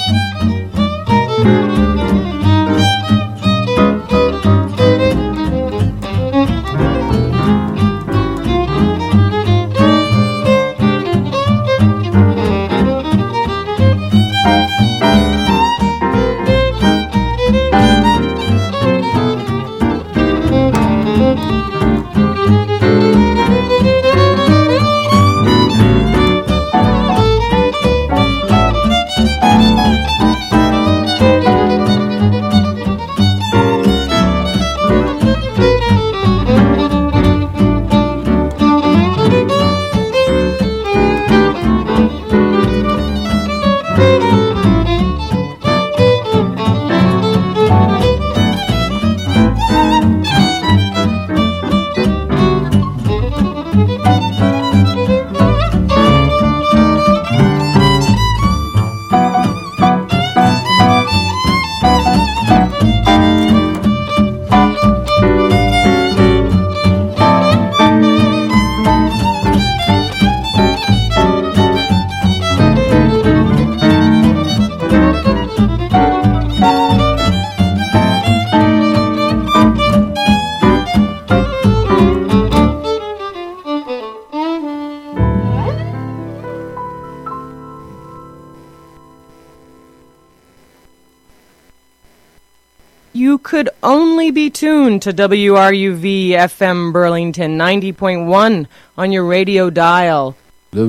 You could only be tuned to WRUV FM Burlington 90.1 on your radio dial.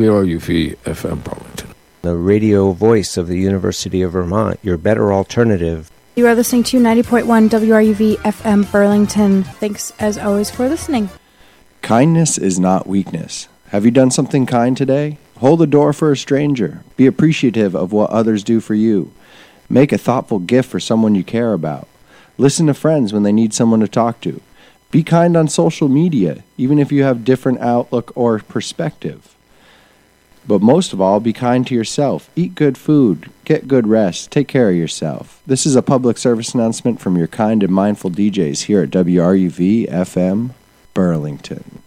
WRUV FM Burlington, the radio voice of the University of Vermont, your better alternative. You are listening to 90.1 WRUV FM Burlington. Thanks as always for listening. Kindness is not weakness. Have you done something kind today? Hold the door for a stranger. Be appreciative of what others do for you. Make a thoughtful gift for someone you care about. Listen to friends when they need someone to talk to. Be kind on social media, even if you have different outlook or perspective. But most of all, be kind to yourself. Eat good food. Get good rest. Take care of yourself. This is a public service announcement from your kind and mindful DJs here at WRUV FM Burlington.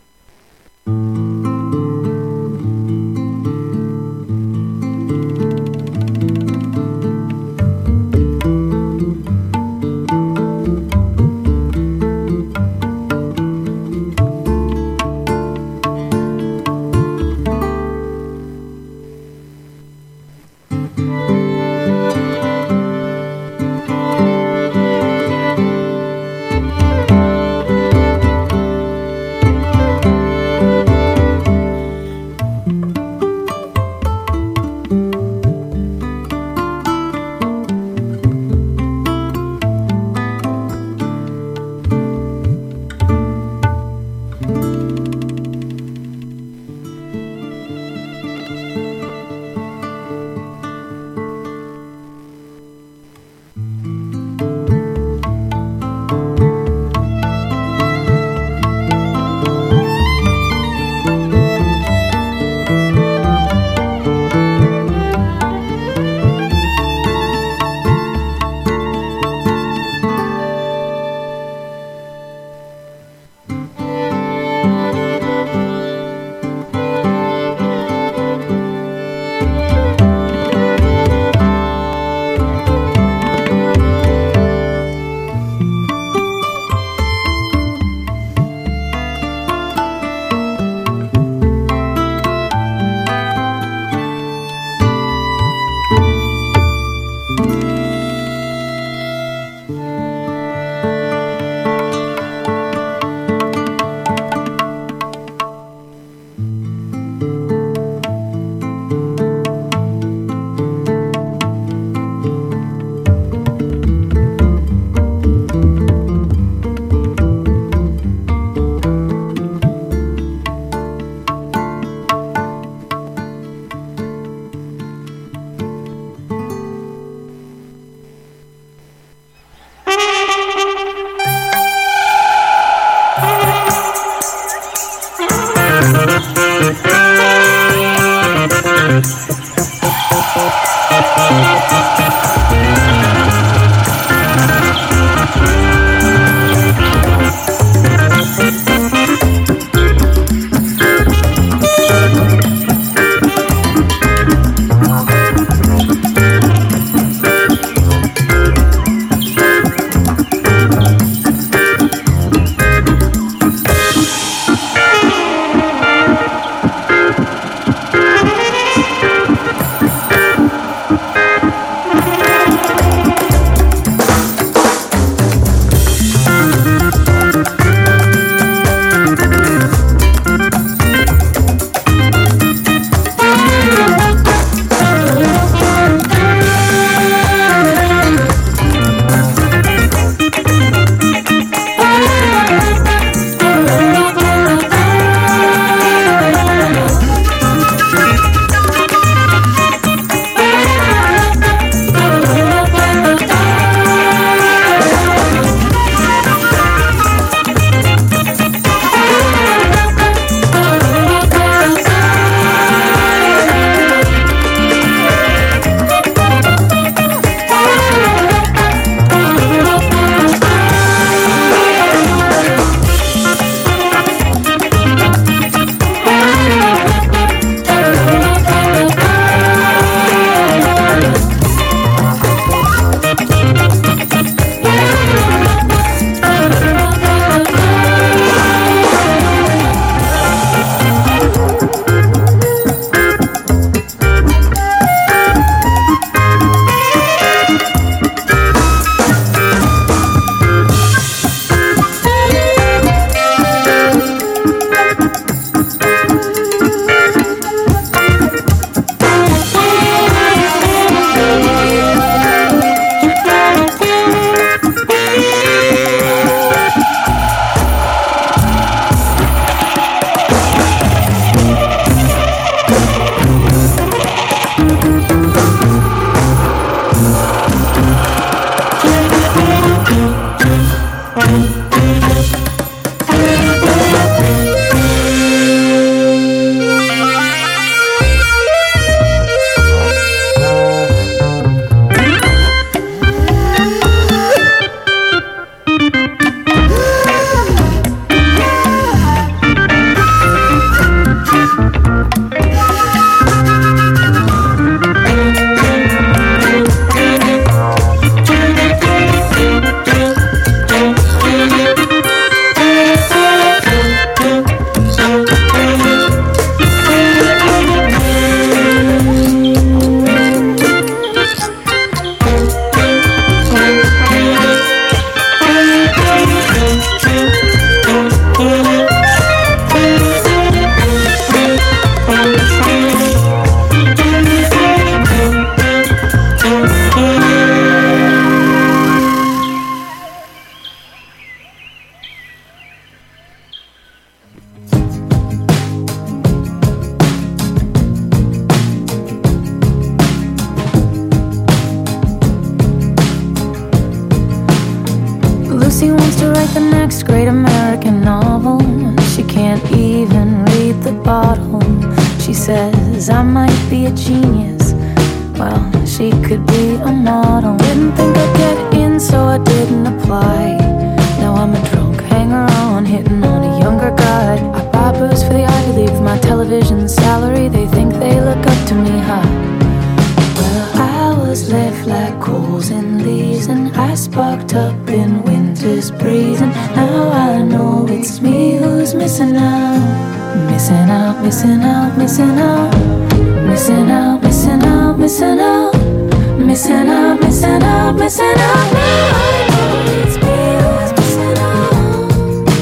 write the next great American novel. She can't even read the bottle. She says I might be a genius. Well, she could be a model. Didn't think I'd get in, so I didn't apply. Now I'm a drunk hanger-on, hitting on a younger guy. I buy booze for the Ivy League with my television salary. They think they look up to me, huh? Well, I was left like coals and leaves, and I sparked up in winter's breeze. And now I know it's me who's missing out. Missing out, missing out, missing out. Missing out, missing out, missing out. Missing out, missing out, missing out. Now I know it's me who's missing out.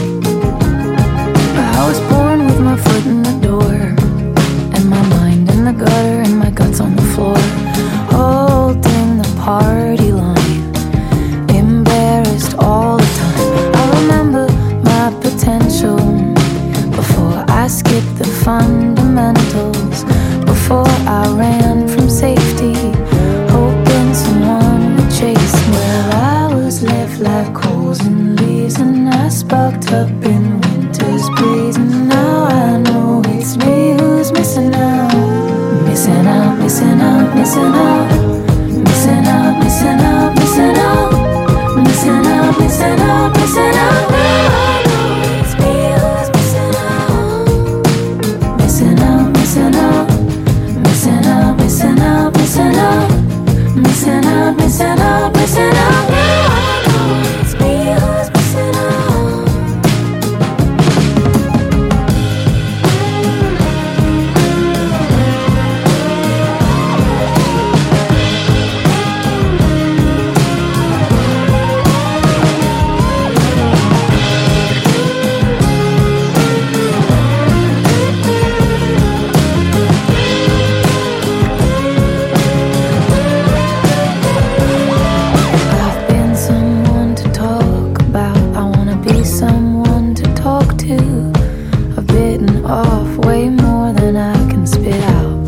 I was born with my foot in the door, and my mind in the gutter, and my guts on the floor, holding the party line, embarrassed all the time. I remember my potential before I skipped the fundamentals, before I ran from safety, hoping someone would chase me. Well, I was left like coals and leaves, and I sparked up in winter's breeze. And now I know it's me who's missing out. Missing out, missing out, missing out. Missing out, missing out, missing out. Missing out, missing out, missing out. Now I know it's me who's missing out. Missing out, missing out. Missing out, missing out, missing out. Missing out, missing out, missing out. Now I know it's me who's missing out. I've been someone to talk about. I wanna be someone to talk to. I've bitten off way more than I can spit out.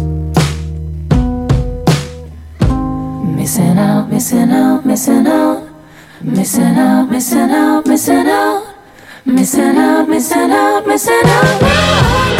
Missing out, missing out, missing out. Missing out, missing out, missing out. Missing out, missing out, missing out. Now I